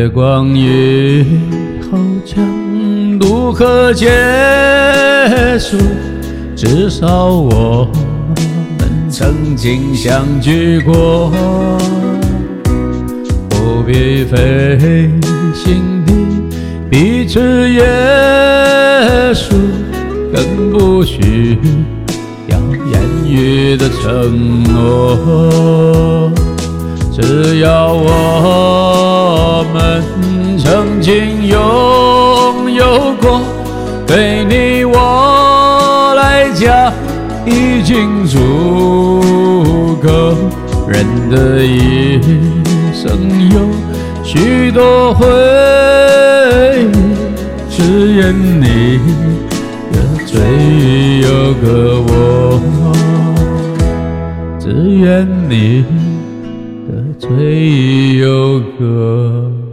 月光以后将如何结束？至少我们曾经相聚过，不必费心地彼此约束，更不需要言语的承诺。只要我们曾经拥有过，对你我来讲已经足够。人的一生有许多回忆，只愿你的醉意有个我，只愿你的醉意有个